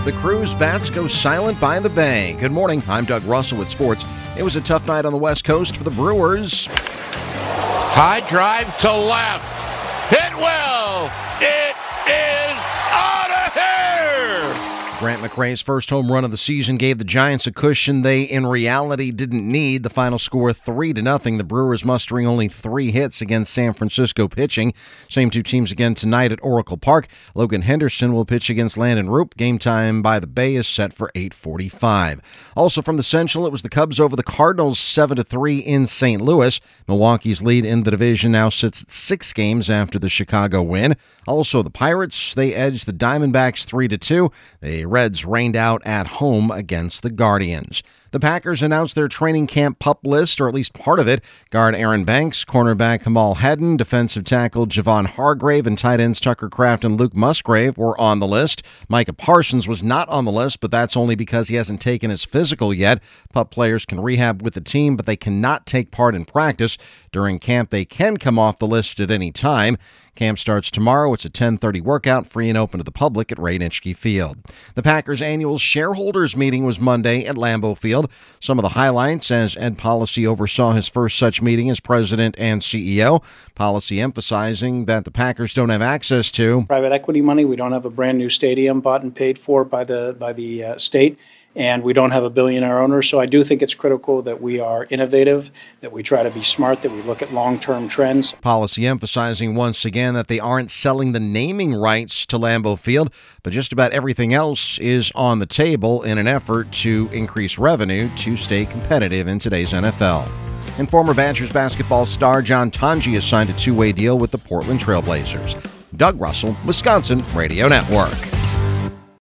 The Crew's bats go silent by the bay. Good morning. I'm Doug Russell with sports. It was a tough night on the West Coast for the Brewers. High drive to left. Hit well. It is out of here. Grant McRae's first home run of the season gave the Giants a cushion they, in reality, didn't need. The final score 3-0. The Brewers mustering only 3 hits against San Francisco pitching. Same two teams again tonight at Oracle Park. Logan Henderson will pitch against Landon Roop. Game time by the Bay is set for 8:45. Also from the Central, it was the Cubs over the Cardinals 7-3 in St. Louis. Milwaukee's lead in the division now sits at 6 games after the Chicago win. Also the Pirates, they edged the Diamondbacks 3-2. The Reds rained out at home against the Guardians. The Packers announced their training camp PUP list, or at least part of it. Guard Aaron Banks, cornerback Kamal Haddon, defensive tackle Javon Hargrave, and tight ends Tucker Kraft and Luke Musgrave were on the list. Micah Parsons was not on the list, but that's only because he hasn't taken his physical yet. PUP players can rehab with the team, but they cannot take part in practice. During camp, they can come off the list at any time. Camp starts tomorrow. It's a 10:30 workout, free and open to the public at Ray Nitschke Field. The Packers' annual shareholders meeting was Monday at Lambeau Field. Some of the highlights, as Ed Policy oversaw his first such meeting as president and CEO. Policy emphasizing that the Packers don't have access to private equity money. We don't have a brand new stadium bought and paid for by the state. And we don't have a billionaire owner, so I do think it's critical that we are innovative, that we try to be smart, that we look at long-term trends. Policy emphasizing once again that they aren't selling the naming rights to Lambeau Field, but just about everything else is on the table in an effort to increase revenue to stay competitive in today's NFL. And former Badgers basketball star John Tonji has signed a 2-way deal with the Portland Trail Blazers. Doug Russell, Wisconsin Radio Network.